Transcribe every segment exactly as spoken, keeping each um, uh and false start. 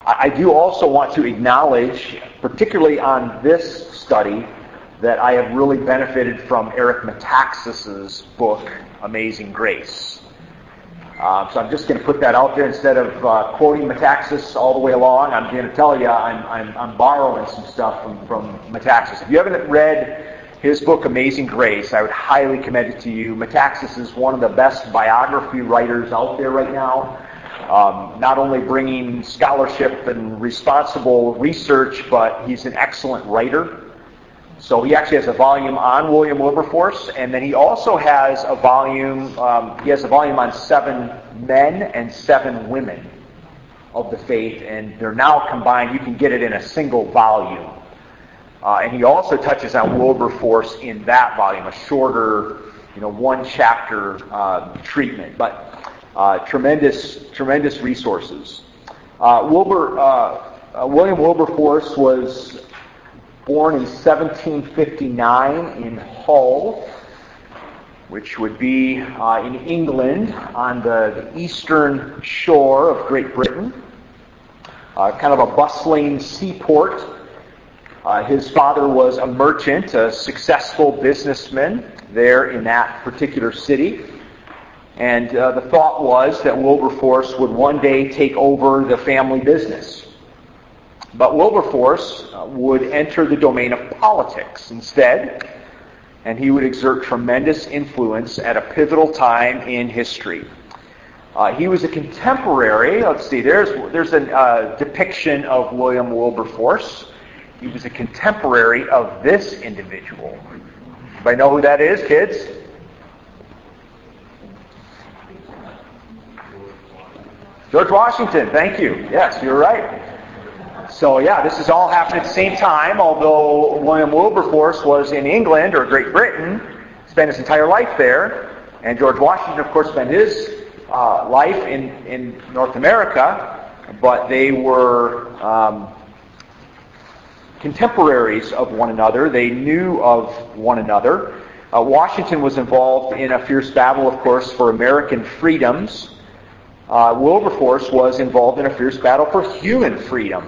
I do also want to acknowledge, particularly on this study, that I have really benefited from Eric Metaxas's book, Amazing Grace. Uh, so I'm just going to put that out there instead of uh, quoting Metaxas all the way along. I'm going to tell you I'm, I'm, I'm borrowing some stuff from, from Metaxas. If you haven't read his book, Amazing Grace, I would highly commend it to you. Metaxas is one of the best biography writers out there right now. Um, not only bringing scholarship and responsible research, but he's an excellent writer. So he actually has a volume on William Wilberforce, and then he also has a volume, um, he has a volume on seven men and seven women of the faith, and they're now combined. You can get it in a single volume. Uh, and he also touches on Wilberforce in that volume, a shorter, you know, one chapter uh, treatment. But Uh, tremendous, tremendous resources. Uh, Wilbur, uh, uh, William Wilberforce was born in seventeen fifty-nine in Hull, which would be uh, in England on the, the eastern shore of Great Britain, uh, kind of a bustling seaport. Uh, his father was a merchant, a successful businessman there in that particular city. And uh, the thought was that Wilberforce would one day take over the family business. But Wilberforce uh, would enter the domain of politics instead, and he would exert tremendous influence at a pivotal time in history. Uh, he was a contemporary. Let's see, there's, there's a uh, depiction of William Wilberforce. He was a contemporary of this individual. Anybody know who that is, kids? George Washington, thank you. Yes, you're right. So yeah, this is all happening at the same time, although William Wilberforce was in England or Great Britain, spent his entire life there, and George Washington, of course, spent his uh, life in, in North America, but they were um, contemporaries of one another. They knew of one another. Uh, Washington was involved in a fierce battle, of course, for American freedoms. Uh, Wilberforce was involved in a fierce battle for human freedom.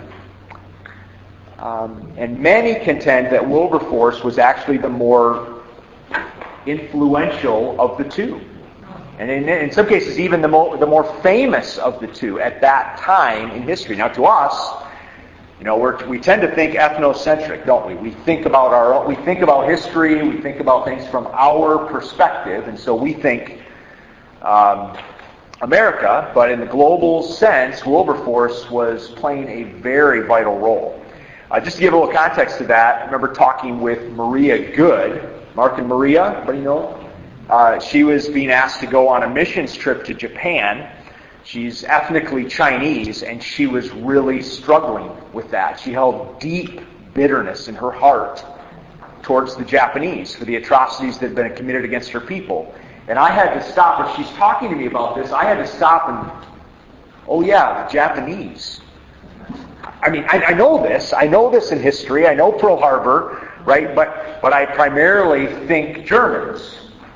Um, and many contend that Wilberforce was actually the more influential of the two. And in, in some cases, even the, mo- the more famous of the two at that time in history. Now, to us, you know, we're, we tend to think ethnocentric, don't we? We think about our own, we think about history, we think about things from our perspective, and so we think um, America, but in the global sense, Wilberforce was playing a very vital role. Uh, just to give a little context to that, I remember talking with Maria Good. Mark and Maria, everybody know? Uh, she was being asked to go on a missions trip to Japan. She's ethnically Chinese, and she was really struggling with that. She held deep bitterness in her heart towards the Japanese for the atrocities that had been committed against her people. And I had to stop, as she's talking to me about this, I had to stop and, oh yeah, the Japanese. I mean, I, I know this. I know this in history. I know Pearl Harbor, right? But but I primarily think Germans.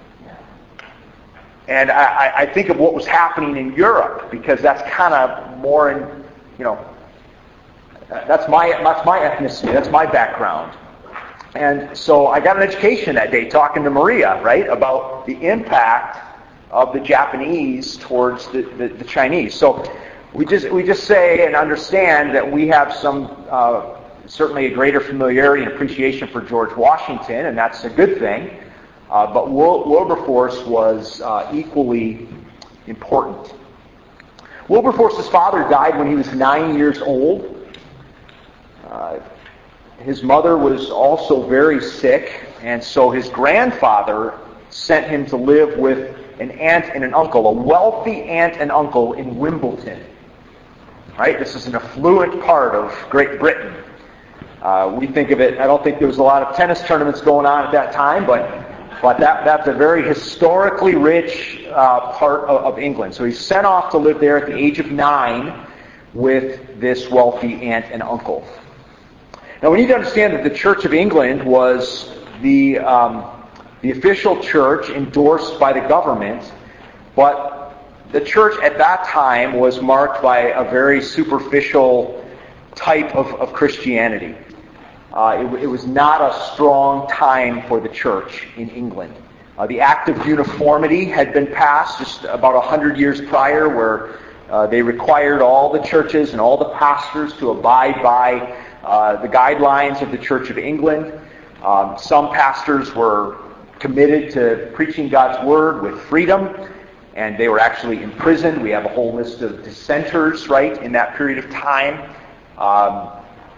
And I, I think of what was happening in Europe, because that's kind of more in, you know, that's my that's my ethnicity, that's my background. And so I got an education that day talking to Maria, right, about the impact of the Japanese towards the, the, the Chinese. So we just we just say and understand that we have some uh, certainly a greater familiarity and appreciation for George Washington, and that's a good thing. Uh, but Wil- Wilberforce was uh, equally important. Wilberforce's father died when he was nine years old. Uh, his mother was also very sick, and so his grandfather sent him to live with an aunt and an uncle, a wealthy aunt and uncle in Wimbledon. Right? This is an affluent part of Great Britain. Uh, we think of it, I don't think there was a lot of tennis tournaments going on at that time, but but that, that's a very historically rich uh, part of, of England. So he's sent off to live there at the age of nine with this wealthy aunt and uncle. Now we need to understand that the Church of England was the um, the official church endorsed by the government, but the church at that time was marked by a very superficial type of, of Christianity. Uh, it, it was not a strong time for the church in England. Uh, the Act of Uniformity had been passed just about a hundred years prior, where uh, they required all the churches and all the pastors to abide by uh, the guidelines of the Church of England. Um, some pastors were committed to preaching God's Word with freedom, and they were actually imprisoned. We have a whole list of dissenters, right, in that period of time. Um,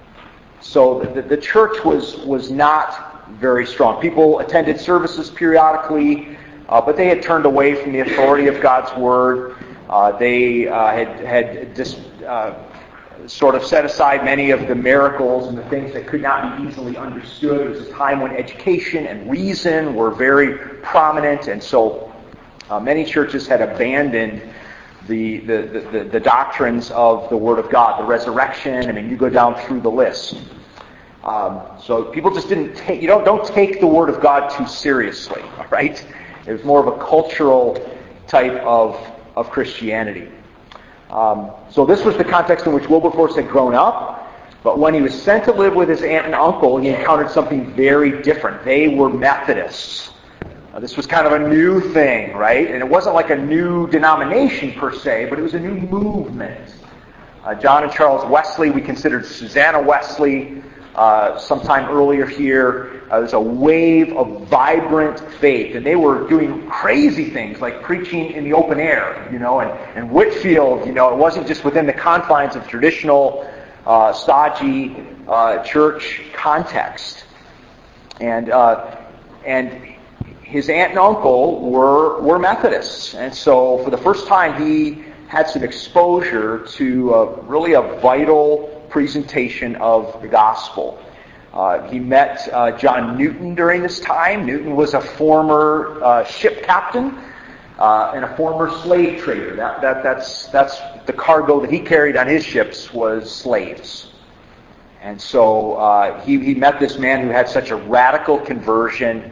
so the, the church was, was not very strong. People attended services periodically, uh, but they had turned away from the authority of God's Word. Uh, they uh, had, had dis, uh, sort of set aside many of the miracles and the things that could not be easily understood. It was a time when education and reason were very prominent, and so uh, many churches had abandoned the the, the the doctrines of the Word of God, the resurrection. I mean, you go down through the list. Um, so people just didn't take, you don't don't take the Word of God too seriously, all right? It was more of a cultural type of of Christianity. Um, so this was the context in which Wilberforce had grown up. But when he was sent to live with his aunt and uncle, he encountered something very different. They were Methodists. Uh, this was kind of a new thing, right? And it wasn't like a new denomination per se, but it was a new movement. Uh, John and Charles Wesley, we considered Susanna Wesley uh, sometime earlier here. Uh, there's a wave of vibrant faith, and they were doing crazy things like preaching in the open air, you know, and, and Whitefield, you know, it wasn't just within the confines of traditional uh, stodgy uh, church context. And uh, and his aunt and uncle were were Methodists, and so for the first time he had some exposure to uh, really a vital presentation of the gospel. Uh, he met uh, John Newton during this time. Newton was a former uh, ship captain uh, and a former slave trader. That, that that's that's the cargo that he carried on his ships was slaves. And so uh, he he met this man who had such a radical conversion.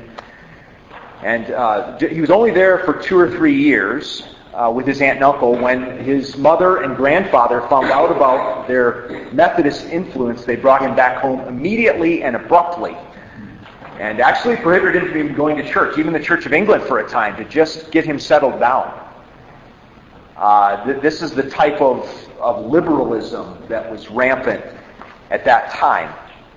And uh, he was only there for two or three years uh, with his aunt and uncle. When his mother and grandfather found out about their Methodist influence, they brought him back home immediately and abruptly. And actually prohibited him from even going to church, even the Church of England for a time, to just get him settled down. Uh, th- this is the type of, of liberalism that was rampant at that time.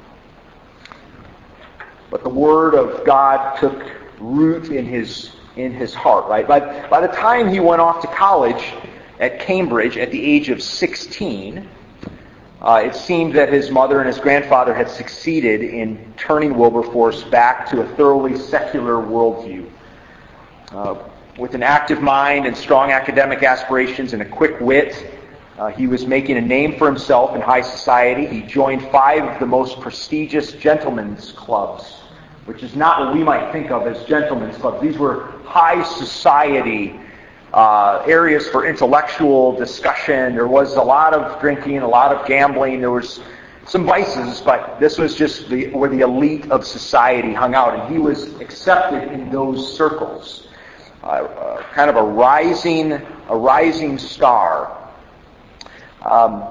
But the Word of God took root in his in his heart, right? By, by the time he went off to college at Cambridge at the age of sixteen, uh, it seemed that his mother and his grandfather had succeeded in turning Wilberforce back to a thoroughly secular worldview. Uh, with an active mind and strong academic aspirations and a quick wit, uh, he was making a name for himself in high society. He joined five of the most prestigious gentlemen's clubs, which is not what we might think of as gentlemen's clubs. These were high society uh, areas for intellectual discussion. There was a lot of drinking, a lot of gambling. There was some vices, but this was just the, where the elite of society hung out, and he was accepted in those circles. Uh, uh, kind of a rising, a rising star. Um,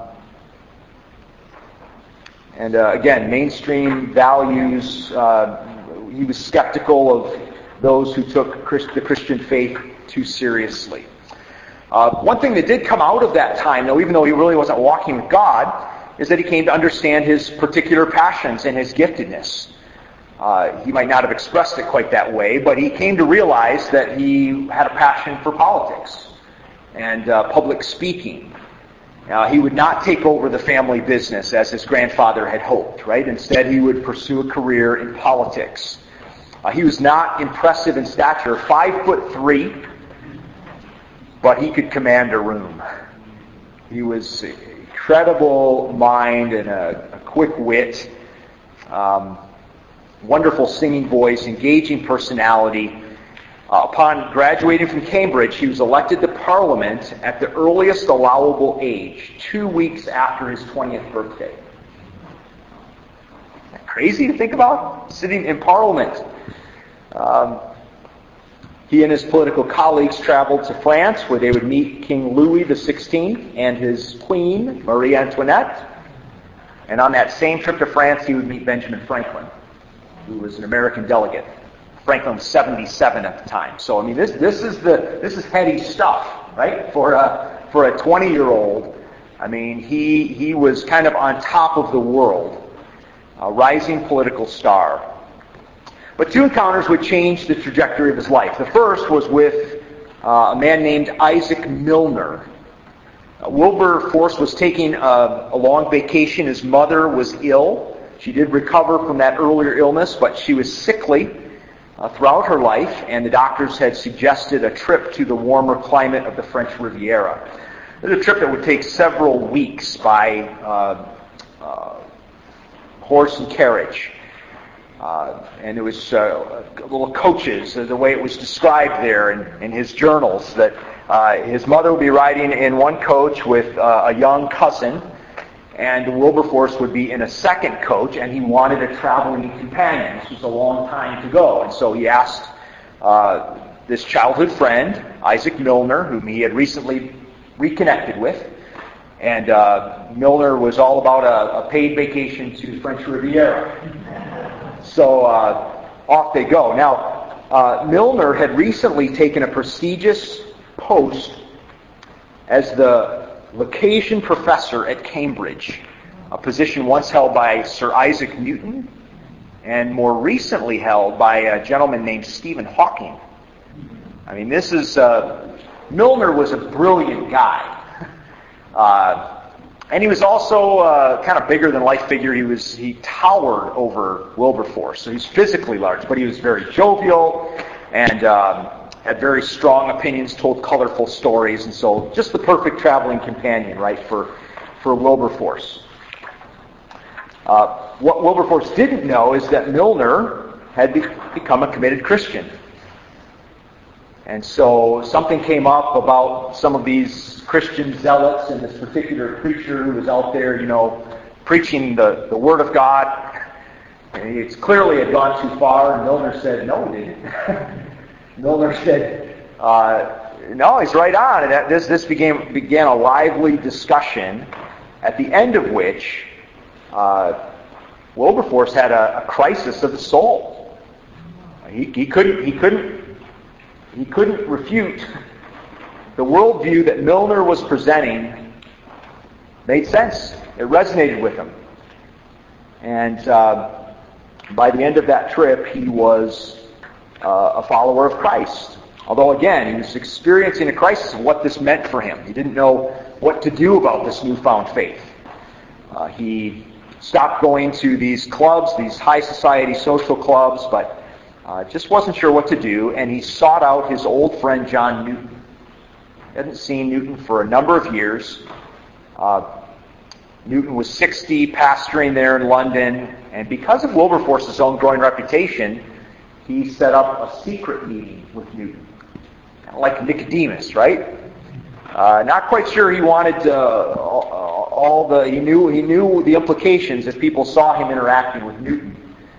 and uh, again, mainstream values. Uh, He was skeptical of those who took Christ, the Christian faith too seriously. Uh, one thing that did come out of that time, though, even though he really wasn't walking with God, is that he came to understand his particular passions and his giftedness. Uh, he might not have expressed it quite that way, but he came to realize that he had a passion for politics and uh, public speaking. Uh, he would not take over the family business as his grandfather had hoped, right? Instead, he would pursue a career in politics. Uh, he was not impressive in stature, five foot three, but he could command a room. He was an incredible mind and a, a quick wit, um, wonderful singing voice, engaging personality. Uh, upon graduating from Cambridge, he was elected to Parliament at the earliest allowable age, two weeks after his twentieth birthday. Isn't that crazy to think about? Sitting in Parliament. Um, he and his political colleagues traveled to France, where they would meet King Louis the sixteenth and his queen, Marie Antoinette. And on that same trip to France, he would meet Benjamin Franklin, who was an American delegate. Franklin was seventy-seven at the time. So, I mean, this this is the this is heady stuff, right? For a for a twenty-year-old, I mean, he he was kind of on top of the world, a rising political star. But two encounters would change the trajectory of his life. The first was with uh, a man named Isaac Milner. Uh, Wilberforce was taking a, a long vacation. His mother was ill. She did recover from that earlier illness, but she was sickly uh, throughout her life, and the doctors had suggested a trip to the warmer climate of the French Riviera. It was a trip that would take several weeks by uh, uh, horse and carriage. Uh, and it was uh, little coaches, uh, the way it was described there in, in his journals, that uh, his mother would be riding in one coach with uh, a young cousin, and Wilberforce would be in a second coach, and he wanted a traveling companion. This was a long time to go, and so he asked uh, this childhood friend, Isaac Milner, whom he had recently reconnected with, and uh, Milner was all about a, a paid vacation to the French Riviera. So uh, off they go. Now, uh, Milner had recently taken a prestigious post as the Lucasian professor at Cambridge, a position once held by Sir Isaac Newton and more recently held by a gentleman named Stephen Hawking. I mean, this is, uh, Milner was a brilliant guy. Uh, And he was also uh, kind of bigger than life figure. He was he towered over Wilberforce. So he's physically large, but he was very jovial and um, had very strong opinions, told colorful stories, and so just the perfect traveling companion, right, for for Wilberforce. Uh, what Wilberforce didn't know is that Milner had be- become a committed Christian. And so something came up about some of these Christian zealots and this particular preacher who was out there, you know, preaching the, the Word of God. And it's clearly had gone too far, and Milner said, no, it didn't. Milner said, uh, no, he's right on. And this, this began, began a lively discussion, at the end of which uh, Wilberforce had a, a crisis of the soul. He, he couldn't, he couldn't He couldn't refute the worldview that Milner was presenting. Made sense. It resonated with him. And uh, by the end of that trip, he was uh, a follower of Christ. Although, again, he was experiencing a crisis of what this meant for him. He didn't know what to do about this newfound faith. Uh, he stopped going to these clubs, these high society social clubs, but Uh, just wasn't sure what to do, and he sought out his old friend John Newton. He hadn't seen Newton for a number of years. Uh, Newton was sixty, pastoring there in London, and because of Wilberforce's own growing reputation, he set up a secret meeting with Newton. Kind of like Nicodemus, right? Uh, not quite sure he wanted uh, all, all the, he knew, he knew the implications if people saw him interacting with Newton.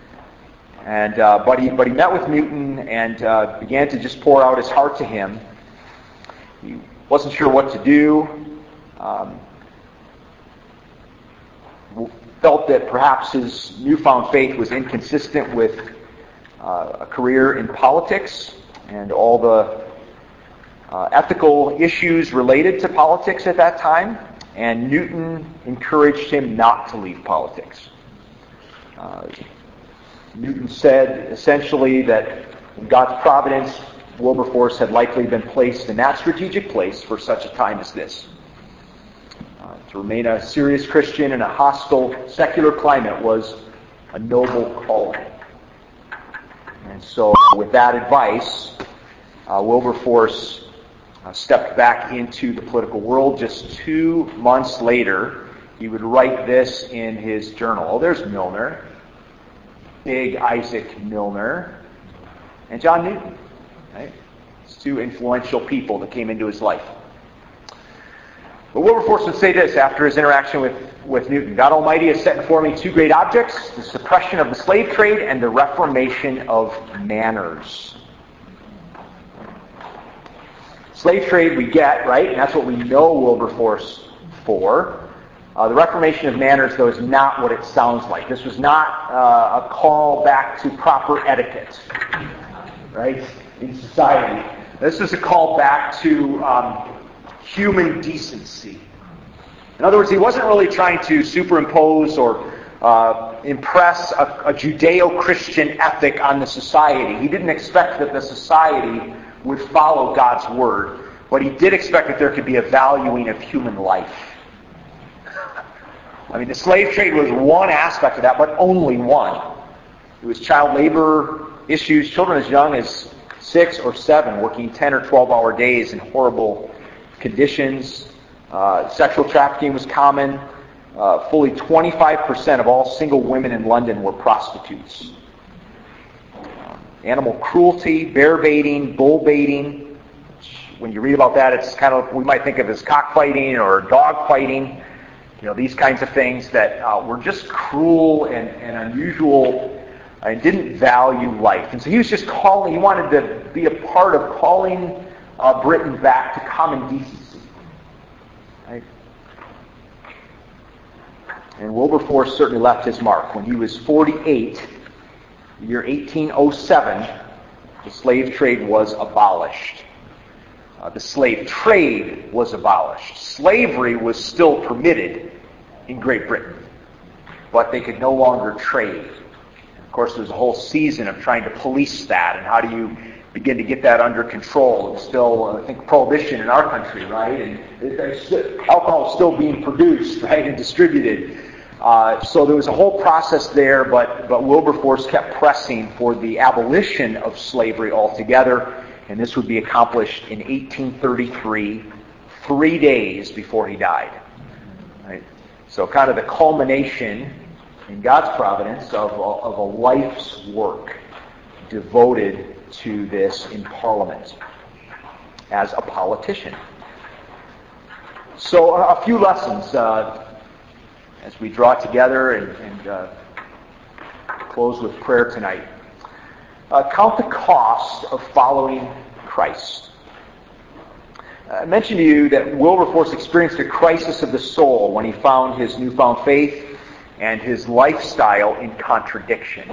And uh, but he but he met with Newton and uh, began to just pour out his heart to him. He wasn't sure what to do. Um, felt that perhaps his newfound faith was inconsistent with uh, a career in politics and all the uh, ethical issues related to politics at that time. And Newton encouraged him not to leave politics. Uh, Newton said essentially that in God's providence, Wilberforce had likely been placed in that strategic place for such a time as this. Uh, to remain a serious Christian in a hostile, secular climate was a noble calling. And so with that advice, uh, Wilberforce uh, stepped back into the political world. Just two months later, he would write this in his journal. Oh, there's Milner. Big Isaac Milner, and John Newton. Right? It's two influential people that came into his life. But Wilberforce would say this after his interaction with, with Newton: God Almighty has set before me two great objects, the suppression of the slave trade and the reformation of manners. Slave trade we get, right? And that's what we know Wilberforce for. Uh, the reformation of manners, though, is not what it sounds like. This was not uh, a call back to proper etiquette, right, in society. This was a call back to um, human decency. In other words, he wasn't really trying to superimpose or uh, impress a, a Judeo-Christian ethic on the society. He didn't expect that the society would follow God's word, but he did expect that there could be a valuing of human life. I mean, the slave trade was one aspect of that, but only one. It was child labor issues, children as young as six or seven working ten or twelve hour days in horrible conditions. Uh, sexual trafficking was common. Uh, fully twenty-five percent of all single women in London were prostitutes. Um, animal cruelty, bear baiting, bull baiting. When you read about that, it's kind of, we might think of as cockfighting or dog fighting. You know, these kinds of things that uh, were just cruel and, and unusual and didn't value life. And so he was just calling, he wanted to be a part of calling uh, Britain back to common decency. Right? And Wilberforce certainly left his mark. When he was forty-eight, the year eighteen oh seven, the slave trade was abolished. Uh, the slave trade was abolished. Slavery was still permitted in Great Britain, but they could no longer trade. Of course, there was a whole season of trying to police that, and how do you begin to get that under control? It was still, I think, prohibition in our country, right? And alcohol is still being produced, right, and distributed. Uh, so there was a whole process there, but, but Wilberforce kept pressing for the abolition of slavery altogether. And this would be accomplished in eighteen thirty-three, three days before he died. Right? So kind of the culmination in God's providence of a, of a life's work devoted to this in Parliament as a politician. So a, a few lessons uh, as we draw together and, and uh, close with prayer tonight. Uh, count the cost of following Christ. Uh, I mentioned to you that Wilberforce experienced a crisis of the soul when he found his newfound faith and his lifestyle in contradiction.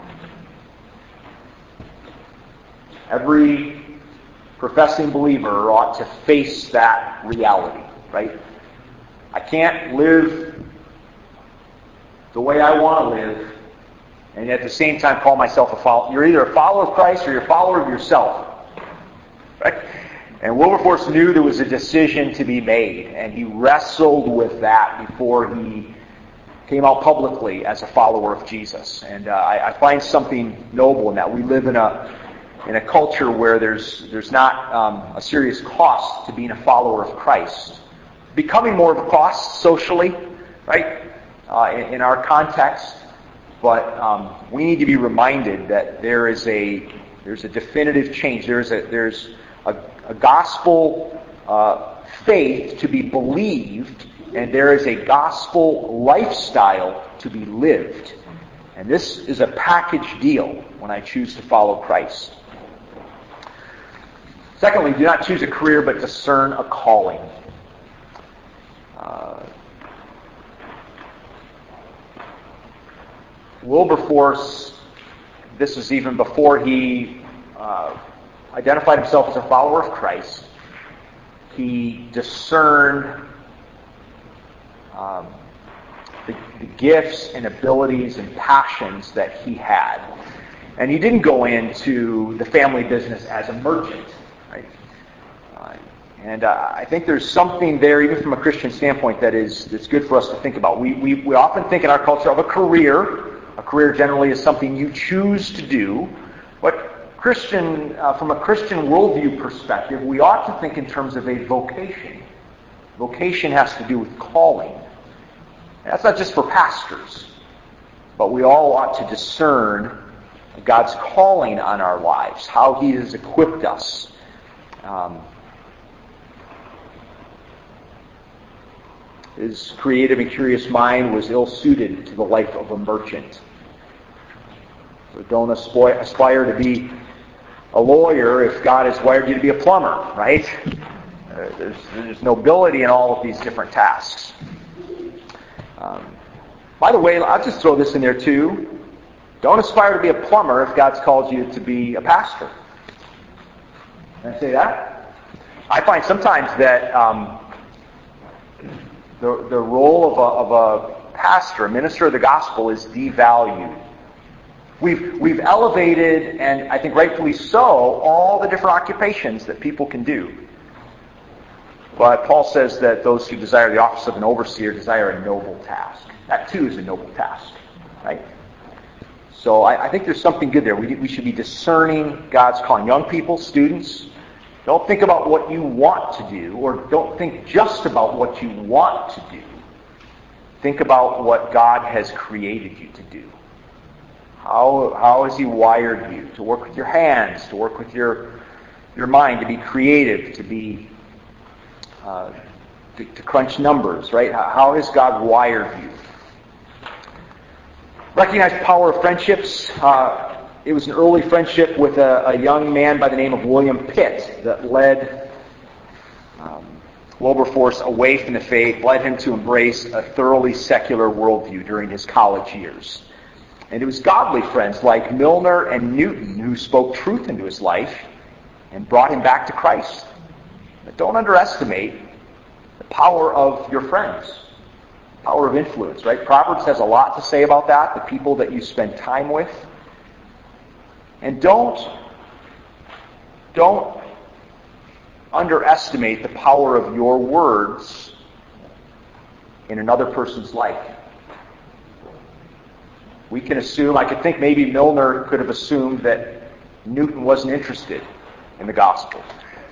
Every professing believer ought to face that reality, right? I can't live the way I want to live and at the same time call myself a follower. You're either a follower of Christ or you're a follower of yourself. Right? And Wilberforce knew there was a decision to be made, and he wrestled with that before he came out publicly as a follower of Jesus. And uh, I, I find something noble in that. We live in a in a culture where there's there's not um, a serious cost to being a follower of Christ. Becoming more of a cost socially, right, uh, in, in our context. But um, we need to be reminded that there is a there's a definitive change. There's a there's a, a gospel uh, faith to be believed, and there is a gospel lifestyle to be lived. And this is a package deal when I choose to follow Christ. Secondly, do not choose a career, but discern a calling. Uh, Wilberforce, this is even before he uh, identified himself as a follower of Christ. He discerned um, the, the gifts and abilities and passions that he had. And he didn't go into the family business as a merchant. Right? Uh, and uh, I think there's something there, even from a Christian standpoint, that is that's good for us to think about. We, we, we often think in our culture of a career. A career generally is something you choose to do, but Christian, uh, from a Christian worldview perspective, we ought to think in terms of a vocation. Vocation has to do with calling. That's not just for pastors, but we all ought to discern God's calling on our lives, how He has equipped us. Um, his creative and curious mind was ill-suited to the life of a merchant. So don't aspire to be a lawyer if God has wired you to be a plumber, right? Uh, there's, there's nobility in all of these different tasks. Um, by the way, I'll just throw this in there too. Don't aspire to be a plumber if God's called you to be a pastor. Can I say that? I find sometimes that um, the, the role of a, of a pastor, a minister of the gospel, is devalued. We've, we've elevated, and I think rightfully so, all the different occupations that people can do. But Paul says that those who desire the office of an overseer desire a noble task. That too is a noble task, right? So I, I think there's something good there. We, we should be discerning God's calling. Young people, students, don't think about what you want to do, or don't think just about what you want to do. Think about what God has created you to do. How, how has He wired you to work with your hands, to work with your, your mind, to be creative, to be uh, to, to crunch numbers, right? How, how has God wired you? Recognize the power of friendships. Uh, it was an early friendship with a, a young man by the name of William Pitt that led um, Wilberforce away from the faith, led him to embrace a thoroughly secular worldview during his college years. And it was godly friends like Milner and Newton who spoke truth into his life and brought him back to Christ. But don't underestimate the power of your friends. Power of influence, right? Proverbs has a lot to say about that, the people that you spend time with. And don't, don't underestimate the power of your words in another person's life. We can assume, I could think maybe Milner could have assumed that Newton wasn't interested in the gospel.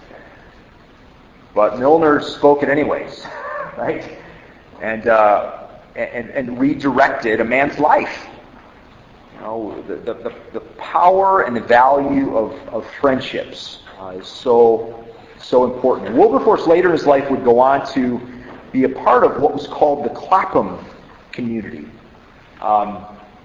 But Milner spoke it anyways, right? And, uh, and and redirected a man's life. You know, the the, the power and the value of, of friendships uh, is so so important. And Wilberforce later in his life would go on to be a part of what was called the Clapham community. Um,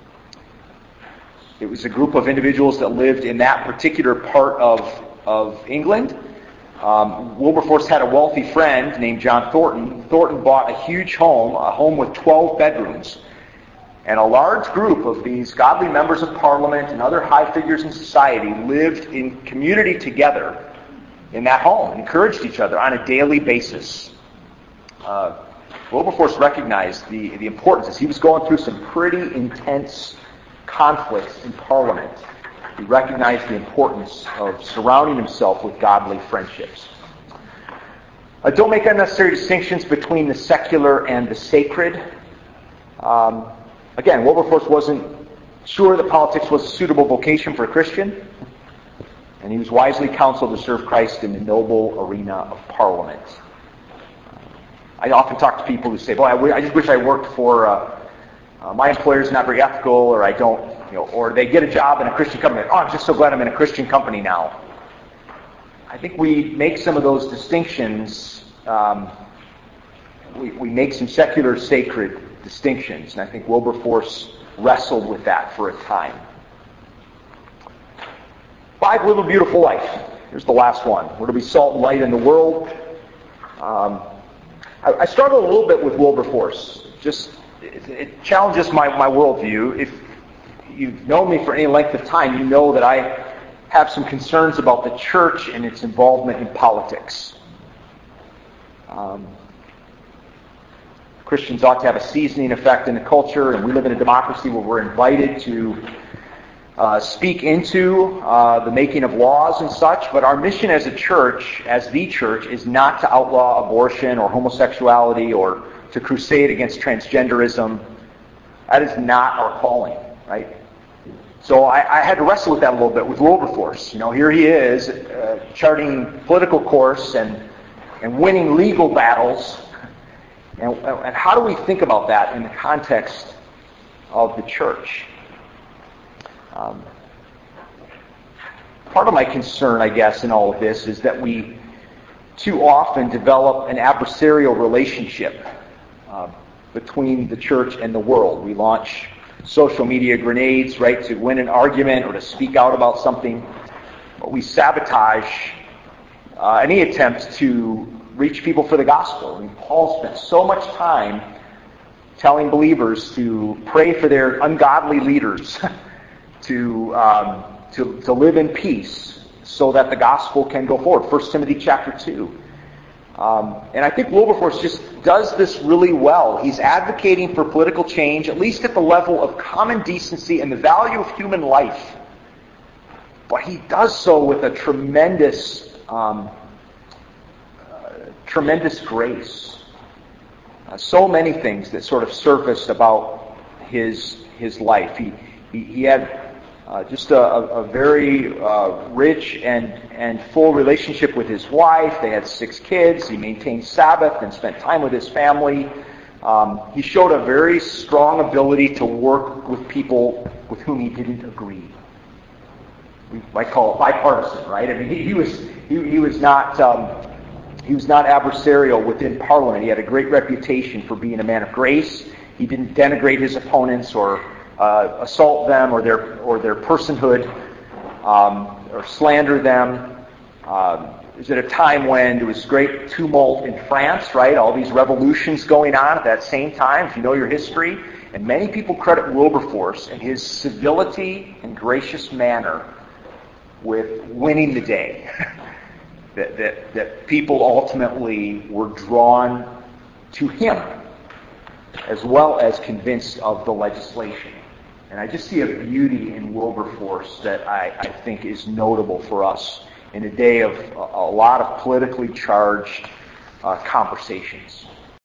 it was a group of individuals that lived in that particular part of of England. Um, Wilberforce had a wealthy friend named John Thornton. Thornton bought a huge home, a home with twelve bedrooms. And a large group of these godly members of Parliament and other high figures in society lived in community together in that home, encouraged each other on a daily basis. Uh, Wilberforce recognized the, the importance as he was going through some pretty intense conflicts in Parliament. He recognized the importance of surrounding himself with godly friendships. Uh, don't make unnecessary distinctions between the secular and the sacred. Um, again, Wilberforce wasn't sure that politics was a suitable vocation for a Christian, and he was wisely counseled to serve Christ in the noble arena of Parliament. I often talk to people who say, "Boy, I, w- I just wish I worked for uh, uh, my employer's not very ethical, or I don't." You know, or they get a job in a Christian company. Oh, I'm just so glad I'm in a Christian company now. I think we make some of those distinctions. Um, we, we make some secular sacred distinctions, and I think Wilberforce wrestled with that for a time. Five, live a beautiful life. Here's the last one. We're to be salt and light in the world. Um, I, I struggle a little bit with Wilberforce. Just it, it challenges my, my worldview. If you've known me for any length of time, you know that I have some concerns about the church and its involvement in politics. Um, Christians ought to have a seasoning effect in the culture, and we live in a democracy where we're invited to uh, speak into uh, the making of laws and such, but our mission as a church, as the church, is not to outlaw abortion or homosexuality or to crusade against transgenderism. That is not our calling, right? So I, I had to wrestle with that a little bit with Wilberforce. You know, here he is, uh, charting political course and and winning legal battles. And, and how do we think about that in the context of the church? Um, part of my concern, I guess, in all of this is that we too often develop an adversarial relationship uh, between the church and the world. We launch social media grenades, right, to win an argument or to speak out about something. But we sabotage uh, any attempt to reach people for the gospel. I mean, Paul spent so much time telling believers to pray for their ungodly leaders, to, um, to, to live in peace so that the gospel can go forward. First Timothy chapter two. Um, and I think Wilberforce just does this really well. He's advocating for political change, at least at the level of common decency and the value of human life. But he does so with a tremendous, um, uh, tremendous grace. Uh, so many things that sort of surfaced about his his life. He he, he had uh, just a, a very uh, rich and and full relationship with his wife. They had six kids. He maintained Sabbath and spent time with his family. Um, he showed a very strong ability to work with people with whom he didn't agree. We might call it bipartisan, right? I mean, he, he was he, he was not um, he was not adversarial within Parliament. He had a great reputation for being a man of grace. He didn't denigrate his opponents or uh, assault them or their or their personhood um, or slander them. Um, it was at a time when there was great tumult in France, right? All these revolutions going on at that same time, if you know your history. And many people credit Wilberforce and his civility and gracious manner with winning the day. that, that, that people ultimately were drawn to him, as well as convinced of the legislation. And I just see a beauty in Wilberforce that I, I think is notable for us in a day of a, a lot of politically charged uh, conversations.